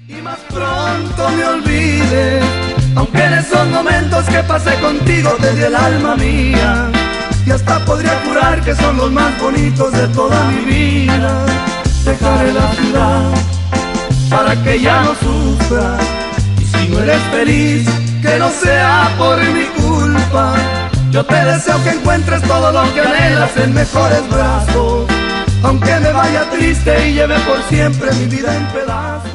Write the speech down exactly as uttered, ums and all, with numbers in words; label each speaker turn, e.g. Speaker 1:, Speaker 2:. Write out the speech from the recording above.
Speaker 1: Y más pronto me olvide, aunque en esos momentos que pasé contigo te di el alma mía, y hasta podría jurar que son los más bonitos de toda mi vida. Dejaré la ciudad para que ya no sufra, y si no eres feliz, que no sea por mi culpa. Yo te deseo que encuentres todo lo que anhelas en mejores brazos, aunque me vaya triste y lleve por siempre mi vida en pedazos.